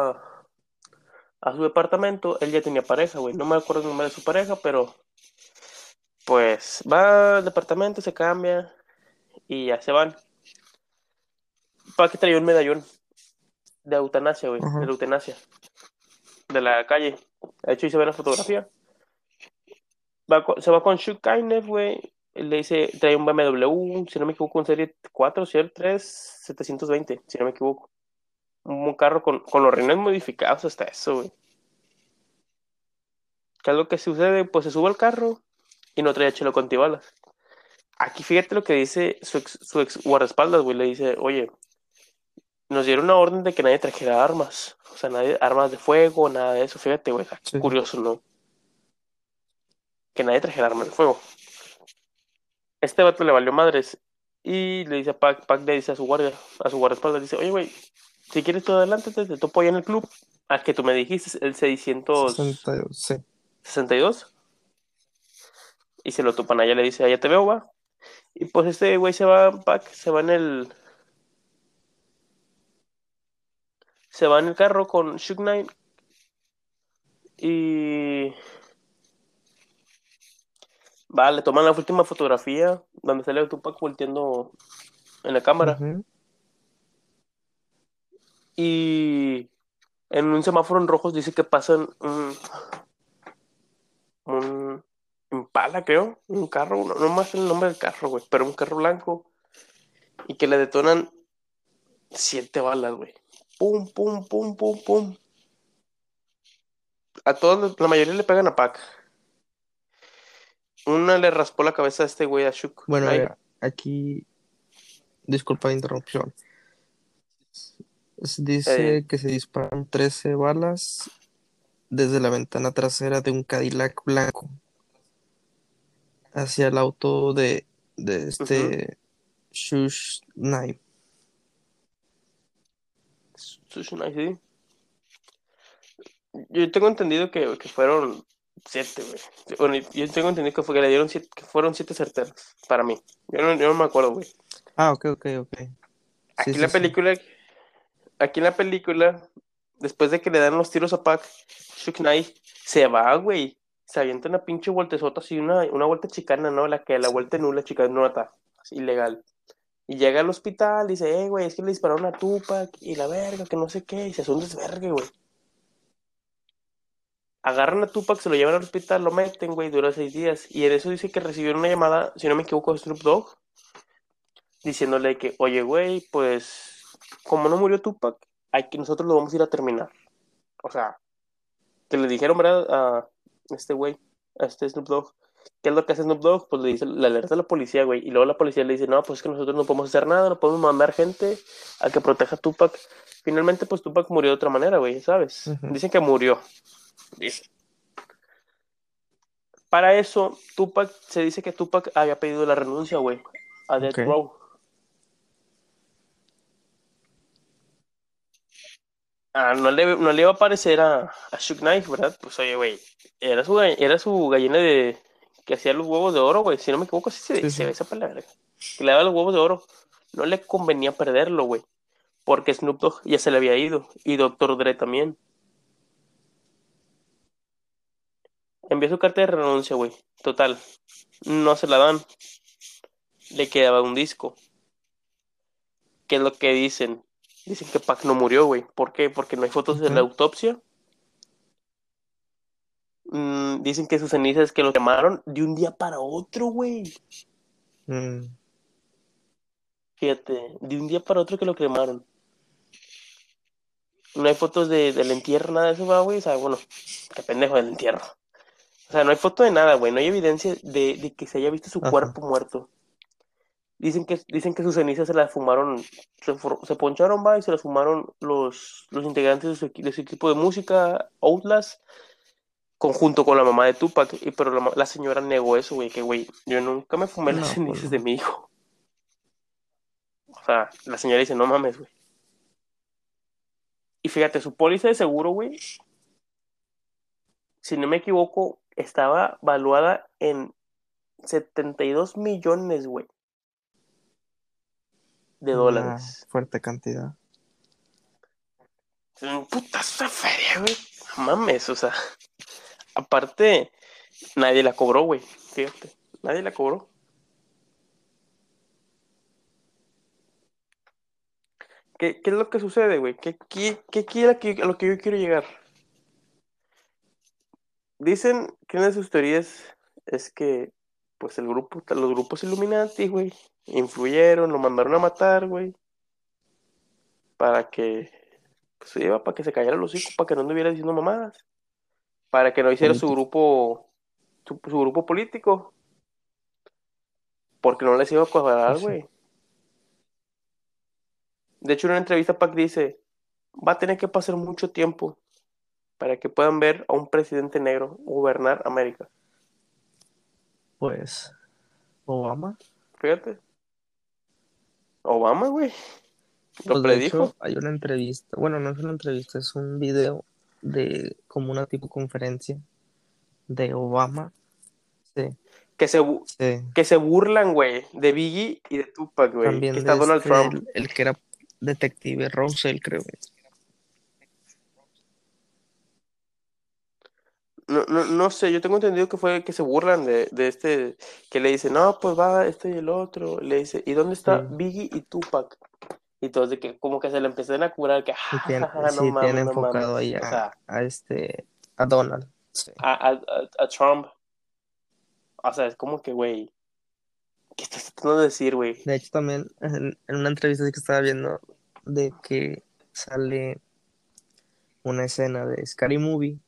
a su departamento. Él ya tenía pareja, güey. No me acuerdo el nombre de su pareja, pero pues va al departamento, se cambia y ya se van. Pac traía un medallón de eutanasia, güey. De Ajá. la eutanasia. De la calle. De hecho, ahí se ve la fotografía. Se va con Shook Knight, güey. Le dice, trae un BMW, si no me equivoco, un Serie 4, Serie 3, 720, si no me equivoco. Un carro con los rines modificados hasta eso, güey. ¿Qué es lo que sucede? Pues se sube al carro y no trae chelo con antibalas. Aquí fíjate lo que dice su ex guardaespaldas, güey. Le dice, oye, nos dieron una orden de que nadie trajera armas. O sea, nadie, armas de fuego, nada de eso. Fíjate, güey. Sí. Curioso, ¿no? Que nadie trajera armas de fuego. Este vato le valió madres. Y le dice a Pac le dice a su guardaespaldas, dice, oye, güey, si quieres tú adelante, te topo allá en el club. Al que tú me dijiste, el 62, sí. 662. Y se lo topan allá, le dice, allá te veo, va. Y pues este güey Pac, se va en el carro con Shook Knight. Y va, le toman la última fotografía donde sale Tupac volteando en la cámara. Ujú. Y en un semáforo en rojos dice que pasan un Impala, creo, un carro, no más el nombre del carro, güey, pero un carro blanco y que le detonan 7 balas, güey. Pum, pum, pum, pum, pum. A todos, la mayoría le pegan a Pac. Una le raspó la cabeza a este güey, a Shook Bueno, Knight. mira, aquí, disculpa la interrupción. Eh, Dice que se disparan 13 balas desde la ventana trasera de un Cadillac blanco hacia el auto de ujú. Shush Knight. Sushi Knight, sí. Yo tengo entendido que fueron 7, güey. Bueno, yo tengo entendido que le dieron 7, que fueron 7 certeros, para mí. Yo no me acuerdo, güey. Ah, ok, ok, ok. Sí, Aquí sí, la sí. película, aquí en la película Después de que le dan los tiros a Pac, Suge Knight se va, güey. Se avienta una pinche vueltezota así, una vuelta chicana, ¿no? La Sí. vuelta nula, chicana, no está. Ilegal. Y llega al hospital, dice, güey, es que le dispararon a Tupac y la verga, que no sé qué, y se hace un desvergue, güey. Agarran a Tupac, se lo llevan al hospital, lo meten, güey, dura 6 días. Y en eso dice que recibieron una llamada, si no me equivoco, de Snoop Dogg, diciéndole que, oye, güey, pues, como no murió Tupac, hay que nosotros lo vamos a ir a terminar. O sea, que le dijeron, ¿verdad? A este güey, a este Snoop Dogg. ¿Qué es lo que hace Snoop Dogg? Pues le dice, le alerta a la policía, güey. Y luego la policía le dice, no, pues es que nosotros no podemos hacer nada, no podemos mandar gente a que proteja a Tupac. Finalmente, pues Tupac murió de otra manera, güey, ¿sabes? Ujú. Dicen que murió, dice. Para eso, Tupac, se dice que Tupac había pedido la renuncia, güey, a Death Ok. Row. No le iba a parecer a Suge Knight, ¿verdad? Pues oye, güey, era su gallina de que hacía los huevos de oro, güey. Si no me equivoco, así se Sí, dice sí. esa palabra. Que le daba los huevos de oro. No le convenía perderlo, güey. Porque Snoop Dogg ya se le había ido. Y Doctor Dre también. Envió su carta de renuncia, güey. Total. No se la dan. Le quedaba un disco. ¿Qué es lo que dicen? Dicen que Pac no murió, güey. ¿Por qué? Porque no hay fotos de la Ok. autopsia. Dicen que sus cenizas que lo quemaron de un día para otro, güey. Mm, Fíjate, de un día para otro que lo cremaron. No hay fotos del entierro, nada de eso, va, güey. O sea, bueno, qué pendejo del entierro. O sea, no hay foto de nada, güey. No hay evidencia de que se haya visto su ajá. cuerpo muerto. Dicen que sus cenizas se las fumaron, se poncharon, va, y se las fumaron los integrantes de su equipo de música, Outlast, conjunto con la mamá de Tupac. Pero la señora negó eso, güey, que, güey, yo nunca me fumé las No, pues cenizas de no. mi hijo. O sea, la señora dice, no mames, güey. Y fíjate, su póliza de seguro, güey, si no me equivoco, estaba valuada en 72 millones, güey, de Una dólares. fuerte cantidad. Es un putazo de feria, güey. No mames, o sea, aparte, nadie la cobró, güey. Fíjate, nadie la cobró. ¿Qué es lo que sucede, güey? A lo que yo quiero llegar? Dicen que una de sus teorías es que, pues, los grupos Illuminati, güey, influyeron, lo mandaron a matar, güey, para que pues se iba para que se callara el hocico, para que no anduviera diciendo mamadas, para que no hiciera su Político. grupo, su grupo político, porque no les iba a Sí, cuadrar, sí. güey. De hecho, en una entrevista Pac dice, va a tener que pasar mucho tiempo para que puedan ver a un presidente negro gobernar América. Pues Obama. Fíjate, Obama, güey, lo Pues de hecho predijo. hay una entrevista. Bueno, no es una entrevista, es un video de como una tipo conferencia de Obama. Sí, Que se, bu- sí. que se burlan, güey, de Biggie y de Tupac, güey, que También está de Donald Trump. el que era detective Russell, creo. No sé, yo tengo entendido que fue que se burlan de este, que le dice, no, pues va este y el otro. Le dice, ¿y dónde está Sí. Biggie y Tupac? Y todos de que como que se le empiezan a curar, que Y no sí tiene mames, no enfocado mames. ahí O sea, a Donald. Sí. a Trump, o sea, es como que, güey, ¿qué estás tratando de decir, güey? De hecho, también en una entrevista que estaba viendo de que sale una escena de Scary Movie.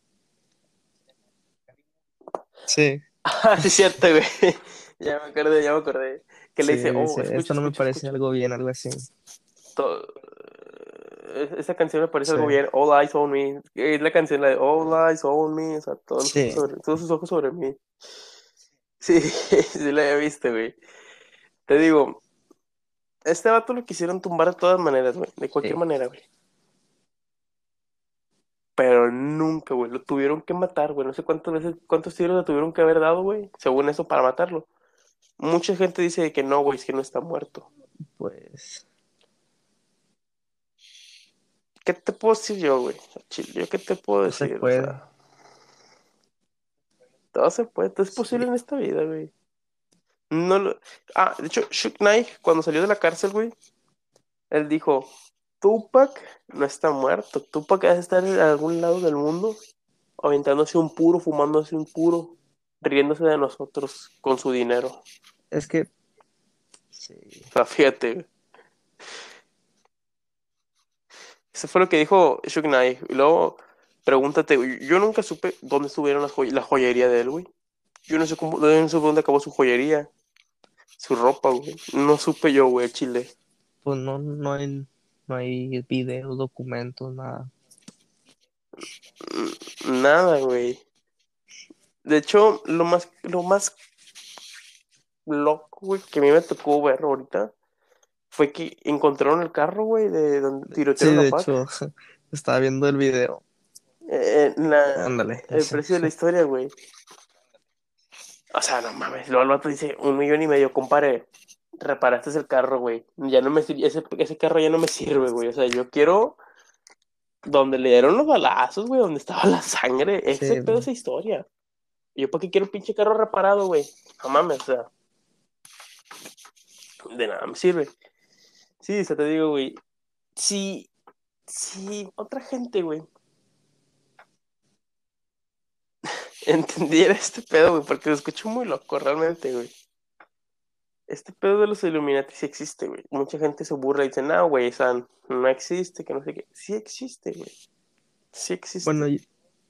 Sí, Ah, sí, es cierto, güey. Ya me acordé. Que le sí, dice, oh, dice, escucha, esto no me escucha, parece escucha. algo bien, algo así. To- Esa canción me parece Sí, algo bien. All Eyes on Me. Es la canción la de All Eyes on Me. O sea, sí, todos sus ojos sobre mí. Sí, sí la he visto, güey. Te digo, este vato lo quisieron tumbar de todas maneras, güey. De cualquier sí. manera, güey. Pero nunca, güey. Lo tuvieron que matar, güey. No sé cuántas veces, cuántos tiros le tuvieron que haber dado, güey. Según eso, para matarlo. Mucha gente dice que no, güey, es que no está muerto. Pues ¿qué te puedo decir yo, güey? Chile, ¿yo qué te puedo No se decir? O puede. sea, todo se puede, todo es Sí. posible en esta vida, güey. No lo... Ah, de hecho, Shook Knight, cuando salió de la cárcel, güey, él dijo, Tupac no está muerto, Tupac debe estar en algún lado del mundo, aventándose un puro, fumándose un puro, riéndose de nosotros con su dinero. Es que, sí. O sea, fíjate, güey. Eso fue lo que dijo Shook Knight. Y luego, pregúntate, güey, yo nunca supe dónde estuvieron la joyería de él, güey. Yo no sé cómo, no sé dónde acabó su joyería, su ropa, güey. No supe yo, güey, Chile. Pues no hay videos, documentos, nada. Nada, güey. De hecho, lo más loco, güey, que a mí me tocó ver ahorita fue que encontraron el carro, güey, de donde Sí, tirotearon a de Pac. hecho, estaba viendo el video. Eh, la- Ándale, el ese. precio de la historia, güey. O sea, no mames. Luego el vato dice 1,5 millones, compadre. Reparaste el carro, güey. Ya no me sirve, ese carro ya no me sirve, güey. O sea, yo quiero donde le dieron los balazos, güey, donde estaba la sangre. Ese Sí, pedo, esa historia. ¿Y yo para qué quiero un pinche carro reparado, güey? No mames, o sea, de nada me sirve. Sí, o sea, te digo, güey. Si, si otra gente, güey, entendiera este pedo, güey, porque lo escucho muy loco, realmente, güey. Este pedo de los Illuminati sí existe, güey. Mucha gente se burla y dice, no, güey, o sea, no existe, que no sé qué. Sí existe, güey. Sí bueno, existe.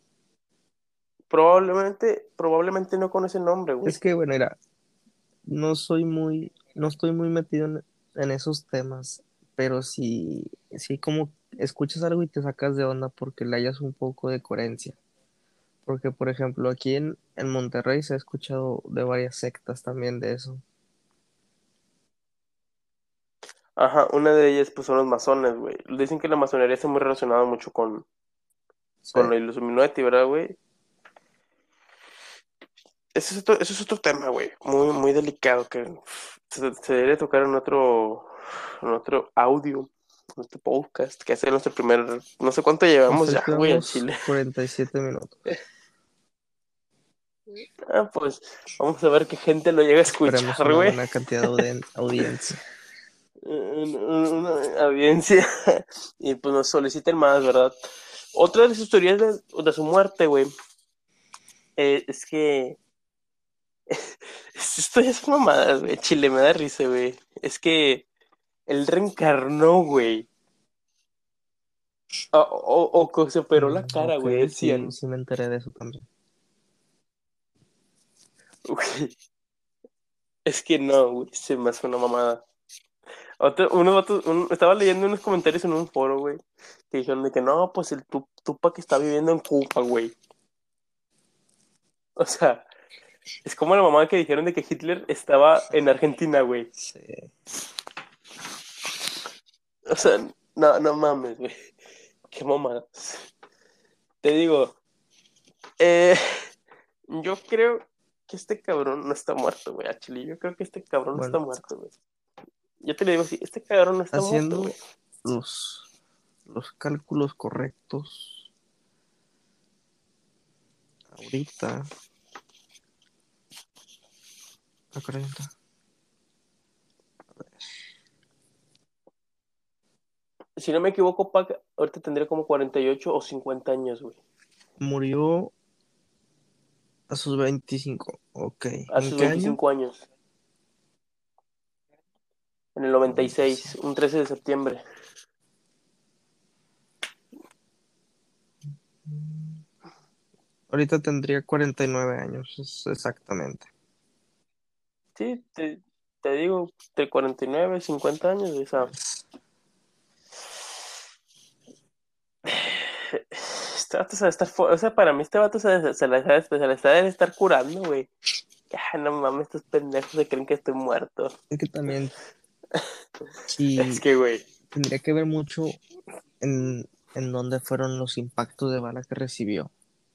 Probablemente no con ese nombre, güey. es que, bueno, mira, no estoy muy metido en esos temas, pero sí como escuchas algo y te sacas de onda porque le hayas un poco de coherencia. Porque, por ejemplo, aquí en Monterrey se ha escuchado de varias sectas también de eso. Ajá, una de ellas, pues, son los masones, güey. Dicen que la masonería está muy relacionada mucho Sí, con los Illuminati, ¿verdad, güey? Ese es otro tema, güey. Muy, muy delicado que se debe tocar en otro audio, en otro podcast, que hace nuestro primer, no sé cuánto pues llevamos ya, ahorita güey, al vamos Chile. 47 minutos. Ah, pues vamos a ver qué gente lo llega a Esperemos escuchar, una güey. buena cantidad de audiencia. Una audiencia. Y pues nos soliciten más, ¿verdad? Otra de sus teorías de su muerte, güey, es que esto ya es mamadas, güey. Chile me da risa, güey. Es que él reencarnó, güey. O que se operó la cara, Ok, güey, sí, decían. sí me enteré de eso también. Güey, es que no, güey, se me hace una mamada. Estaba leyendo unos comentarios en un foro, güey, que dijeron de que no, pues el Tupac está viviendo en Cuba, güey. O sea, es como la mamá que dijeron de que Hitler estaba en Argentina, güey. Sí. O sea, no, no mames, güey. Qué mamadas. Te digo, eh, yo creo que este cabrón no está muerto, güey, actually. Yo creo que este cabrón no está Bueno, muerto, güey. Yo te lo digo así, este cabrón no está muerto, güey. haciendo los, los cálculos correctos ahorita. Ah, caray, Si no me equivoco, Pac, ahorita tendría como 48 o 50 años, güey. murió a sus 25. Ok. A ¿En sus qué año? 25 años. En el 96, 95. un 13 de septiembre. Ahorita tendría 49 años, exactamente. Sí, te digo, de 49, 50 años, o sea, Pues, este vato se debe estar, o sea, para mí este vato se le está de estar curando, güey. Ah, no mames, estos pendejos se creen que estoy muerto. es que también, Es sí, que, güey, tendría que ver mucho en dónde fueron los impactos de bala que recibió.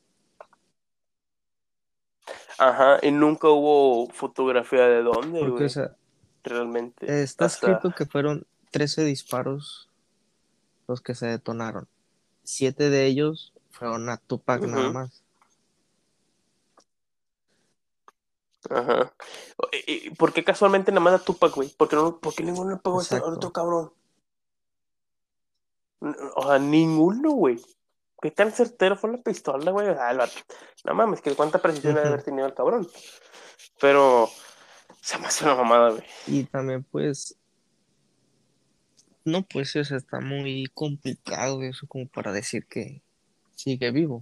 ajá, y nunca hubo fotografía de dónde, Porque, o güey, sea, realmente. está O sea, escrito que fueron 13 disparos los que se detonaron. 7 de ellos fueron a Tupac nada Ujú, más. ajá. ¿Y por qué casualmente nada más a Tupac, güey? ¿Por qué ninguno le pegó a este otro Exacto. cabrón? O sea, ninguno, güey. ¿Qué tan certero fue la pistola, güey? O sea, no mames, que cuánta precisión debe Ujú. haber tenido el cabrón. Pero se me hace una mamada, güey. Y también pues, no, pues eso está muy complicado eso como para decir que sigue vivo.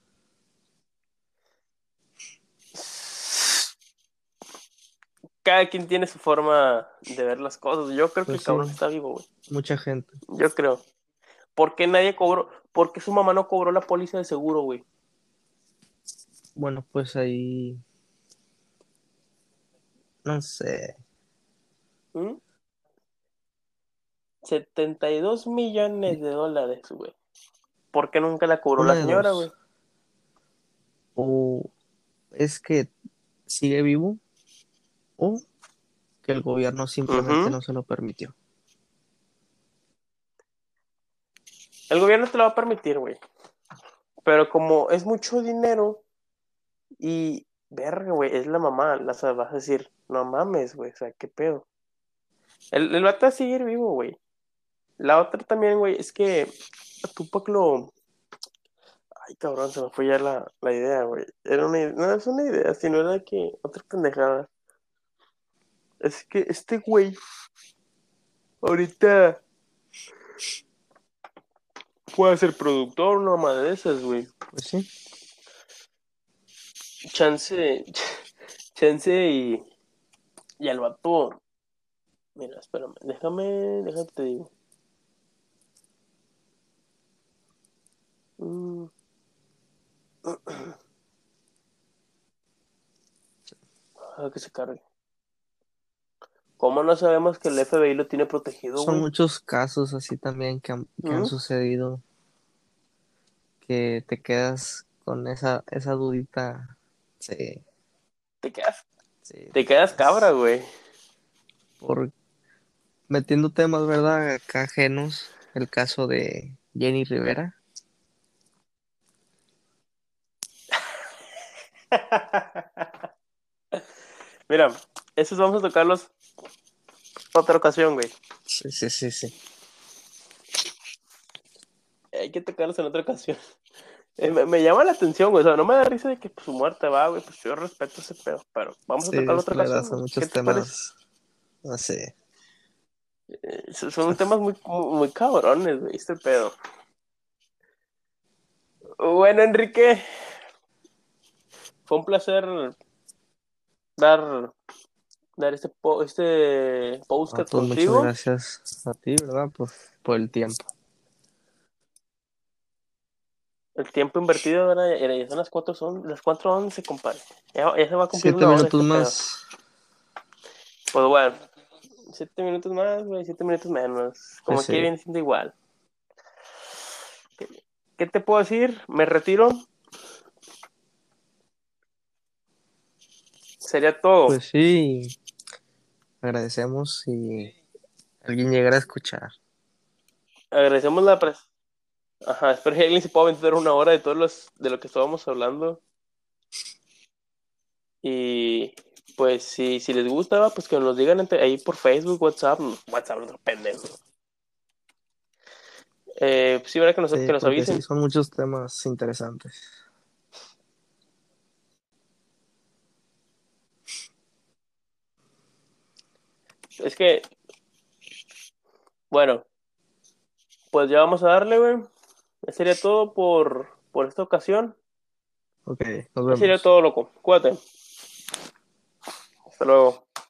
Cada quien tiene su forma de ver las cosas. Yo creo que Pues el cabrón sí, está vivo, güey. mucha gente. Yo creo. ¿Por qué nadie cobró? ¿Por qué su mamá no cobró la póliza de seguro, güey? Bueno, pues ahí, no sé, ¿Mm? 72 millones de dólares, güey. ¿Por qué nunca la cobró una la de señora, güey? dos. O es que sigue vivo o que el gobierno simplemente Ujú. no se lo permitió. El gobierno te lo va a permitir, güey. Pero como es mucho dinero y, verga, güey, es la mamá, vas a decir, no mames, güey, o sea, qué pedo. El vato va a seguir vivo, güey. La otra también, güey, es que a Tupac lo... Ay, cabrón, se me fue ya la idea, güey. No es una idea, sino era que otra pendejada. Es que este güey ahorita puede ser productor, una madre de esas, güey. Pues sí, Chance, chance y al vato. Mira, espérame, déjate te digo. Mm, a que se cargue. ¿Cómo no sabemos que el FBI lo tiene protegido, son güey? muchos casos así también que han ¿Mm? sucedido que te quedas con esa dudita. Sí, Te quedas, sí, te te quedas cabra, quedas güey. por metiendo temas, ¿verdad? Acá ajenos, el caso de Jenny Rivera. Mira, esos vamos a tocarlos otra ocasión, güey. Sí, sí, sí, sí. Hay que tocarlos en otra ocasión. Me llama la atención, güey. O sea, no me da risa de que pues, su muerte va, güey. Pues yo respeto ese pedo. Pero vamos a Sí, tocarlo es otra que la verdad ocasión, son güey. ¿Qué muchos te parece? temas, no sé. Son temas muy cabrones, güey. Este pedo. Bueno, Enrique, fue un placer dar, dar este Ah, podcast pues muchas contigo. gracias a ti, ¿verdad? Por el tiempo. El tiempo invertido, ¿verdad? Ya son las 4:11, compadre. Ya se va a cumplir Siete una hora minutos este pedo. más. Pues bueno, 7 minutos más, güey, 7 minutos menos. Sí, Como aquí sí. viene siendo igual. ¿Qué te puedo decir? Me retiro. Sería todo. Pues sí, agradecemos si alguien llegara a escuchar. Agradecemos la pres. Ajá, espero que alguien se pueda aventar una hora de de lo que estábamos hablando. Y pues si les gusta, pues que nos digan ahí por Facebook, WhatsApp, WhatsApp, no pendejo. Pues sí, verdad que Sí, nos porque sí, avisen. son muchos temas interesantes. Es que, bueno, pues ya vamos a darle, güey. Eso sería todo por esta ocasión. Ok, nos Eso sería vemos. todo, loco. Cuídate. Hasta luego.